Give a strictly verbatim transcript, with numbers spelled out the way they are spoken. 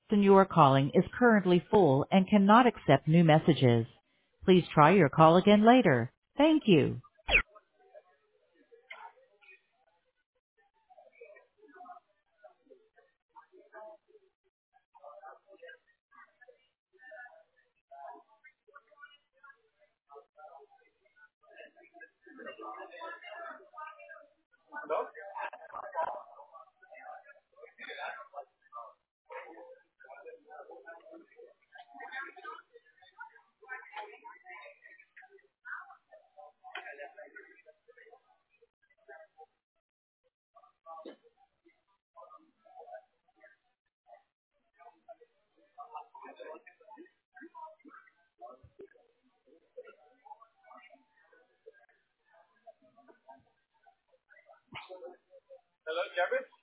person you are calling is currently full and cannot accept new messages. Please try your call again later. Thank you. Hello, Kevin.